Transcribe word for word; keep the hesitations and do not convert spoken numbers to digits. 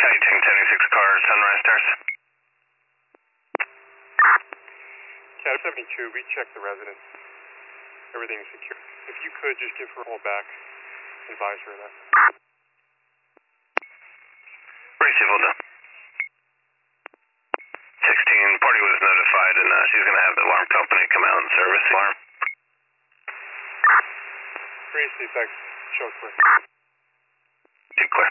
Tang seventy-six car, Sunrise Stairs. Cat seventy-two, we checked the residence. Everything's secure. If you could, just give her a call back. Advise her that. Receive, hold on. sixteen, party was notified, and uh, she's going to have the alarm company come out and service the alarm. Receive, thanks. Show clear. Be clear.